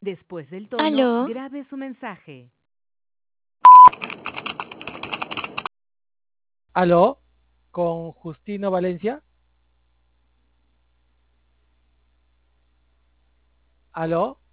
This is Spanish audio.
Después del tono, ¿Aló? grabe su mensaje. Aló, con Justino Valencia. Aló.